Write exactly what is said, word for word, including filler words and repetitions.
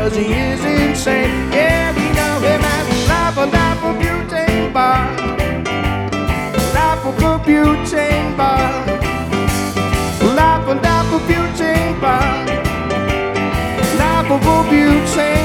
cause he is insane. Yeah, we know him as Life Life Butane Bar. Life Butane Bar. Life Life Butane Bar. Life Butane